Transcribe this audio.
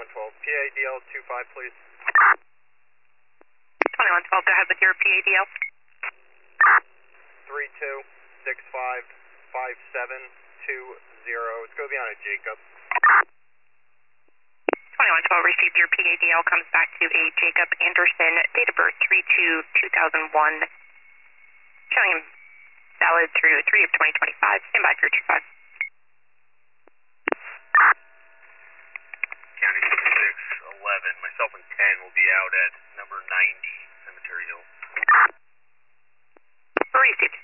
2112. PADL 25, please. 2112, go ahead with your PADL. 32655720. It's going to be on a Jacob. 2112 received your PADL, comes back to a Jacob Anderson, date of birth 3/2/2001, showing him valid through 3 of 2025. Stand by for 25. County 611. Myself and 10 will be out at number 90 Cemetery Hill. Received.